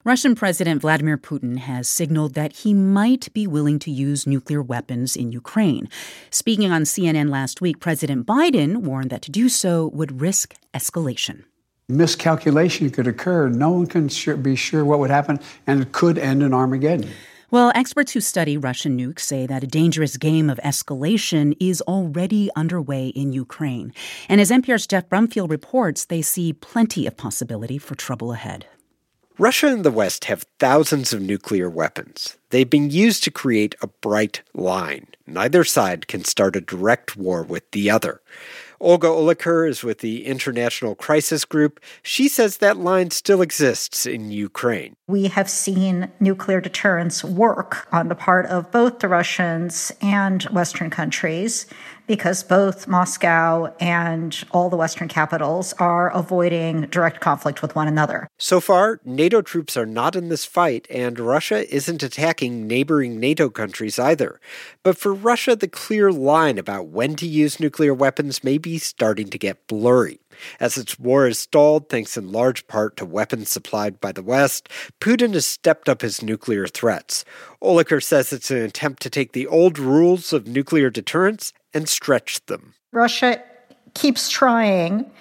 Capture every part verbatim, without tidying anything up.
Russian President Vladimir Putin has signaled that he might be willing to use nuclear weapons in Ukraine. Speaking on C N N last week, President Biden warned that to do so would risk escalation. Miscalculation could occur. No one can sure, be sure what would happen, and it could end in Armageddon. Well, experts who study Russian nukes say that a dangerous game of escalation is already underway in Ukraine. And as N P R's Jeff Brumfield reports, they see plenty of possibility for trouble ahead. Russia and the West have thousands of nuclear weapons. They've been used to create a bright line. Neither side can start a direct war with the other. Olga Oliker is with the International Crisis Group. She says that line still exists in Ukraine. We have seen nuclear deterrence work on the part of both the Russians and Western countries, because both Moscow and all the Western capitals are avoiding direct conflict with one another. So far, NATO troops are not in this fight, and Russia isn't attacking neighboring NATO countries either. But for Russia, the clear line about when to use nuclear weapons may be starting to get blurry. As its war is stalled, thanks in large part to weapons supplied by the West, Putin has stepped up his nuclear threats. Oliker says it's an attempt to take the old rules of nuclear deterrence and stretch them. Russia keeps trying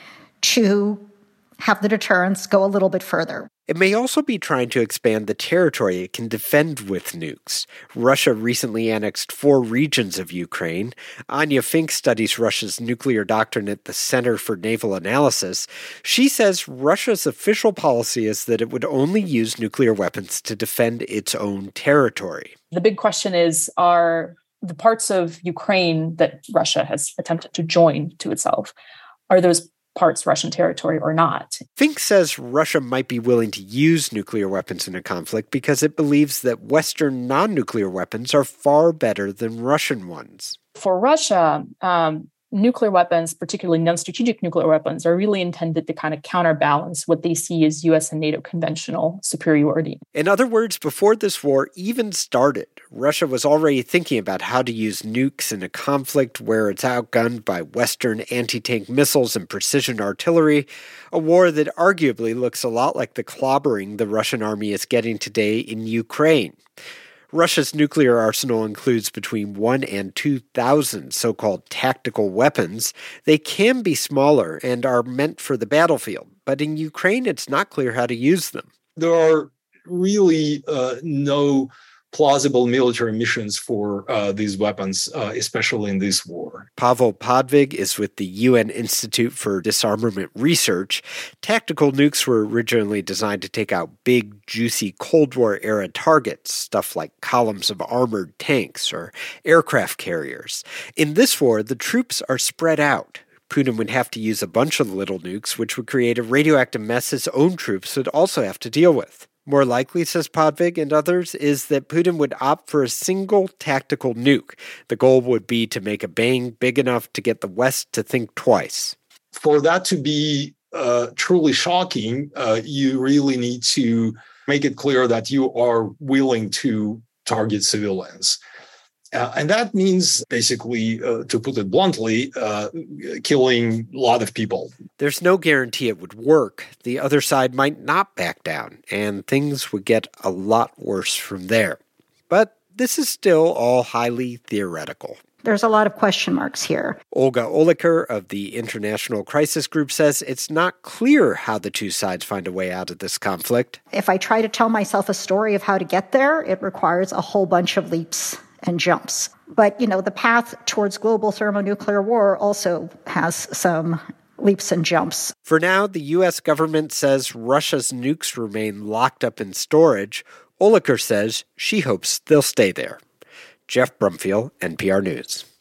to have the deterrence go a little bit further. It may also be trying to expand the territory it can defend with nukes. Russia recently annexed four regions of Ukraine. Anya Fink studies Russia's nuclear doctrine at the Center for Naval Analysis. She says Russia's official policy is that it would only use nuclear weapons to defend its own territory. The big question is, are the parts of Ukraine that Russia has attempted to join to itself, are those parts Russian territory or not? Fink says Russia might be willing to use nuclear weapons in a conflict because it believes that Western non-nuclear weapons are far better than Russian ones. For Russia, um, nuclear weapons, particularly non-strategic nuclear weapons, are really intended to kind of counterbalance what they see as U S and NATO conventional superiority. In other words, before this war even started, Russia was already thinking about how to use nukes in a conflict where it's outgunned by Western anti-tank missiles and precision artillery, a war that arguably looks a lot like the clobbering the Russian army is getting today in Ukraine. Russia's nuclear arsenal includes between one and two thousand so-called tactical weapons. They can be smaller and are meant for the battlefield, but in Ukraine it's not clear how to use them. There are really uh, no plausible military missions for uh, these weapons, uh, especially in this war. Pavel Podvig is with the U N Institute for Disarmament Research. Tactical nukes were originally designed to take out big, juicy Cold War-era targets, stuff like columns of armored tanks or aircraft carriers. In this war, the troops are spread out. Putin would have to use a bunch of little nukes, which would create a radioactive mess his own troops would also have to deal with. More likely, says Podvig and others, is that Putin would opt for a single tactical nuke. The goal would be to make a bang big enough to get the West to think twice. For that to be uh, truly shocking, uh, you really need to make it clear that you are willing to target civilians. Uh, and that means, basically, uh, to put it bluntly, uh, killing a lot of people. There's no guarantee it would work. The other side might not back down, and things would get a lot worse from there. But this is still all highly theoretical. There's a lot of question marks here. Olga Oliker of the International Crisis Group says it's not clear how the two sides find a way out of this conflict. If I try to tell myself a story of how to get there, it requires a whole bunch of leaps and jumps. But, you know, the path towards global thermonuclear war also has some leaps and jumps. For now, the U S government says Russia's nukes remain locked up in storage. Oliker says she hopes they'll stay there. Jeff Brumfield, N P R News.